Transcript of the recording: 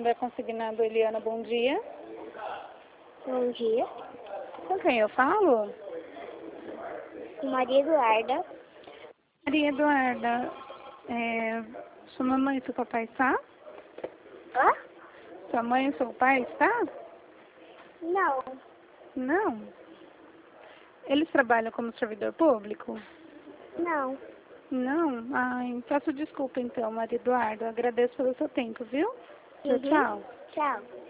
da Consignado Eliana, bom dia. Bom dia. Com quem eu falo? Maria Eduarda. Maria Eduarda, sua mamãe e seu papai está? Hã? Sua mãe e seu pai está? Não. Não. Eles trabalham como servidor público? Não. Não? Ai, peço desculpa então, Maria Eduarda. Agradeço pelo seu tempo, viu? Tchau, Uhum. tchau. Tchau.